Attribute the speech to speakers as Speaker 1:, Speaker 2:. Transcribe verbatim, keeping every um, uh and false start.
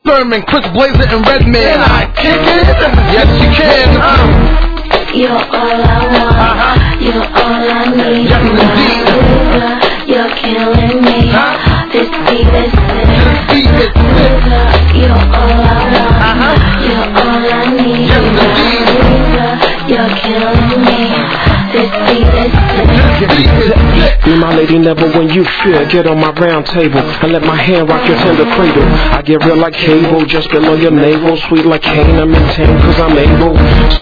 Speaker 1: Thurman, Chris Blazer, and Redman.
Speaker 2: Can I kick it?
Speaker 1: Yes, you can.
Speaker 2: Uh.
Speaker 3: You're all I want.
Speaker 2: Uh-huh.
Speaker 3: You're all I need.
Speaker 1: Yes, indeed.
Speaker 3: You're killing me.
Speaker 2: Huh?
Speaker 3: This beat is sick.
Speaker 1: This beat is sick.
Speaker 3: You're all I want.
Speaker 2: Uh-huh.
Speaker 3: You're all I need.
Speaker 1: Yes, indeed.
Speaker 3: You're killing me. This beat is sick.
Speaker 1: This beat is sick.
Speaker 4: Be my lady, never when you fear. Get on my round table and let my hand rock your tender cradle. I get real like cable, just below your navel. Sweet like cane, I'm in tame cause I'm able.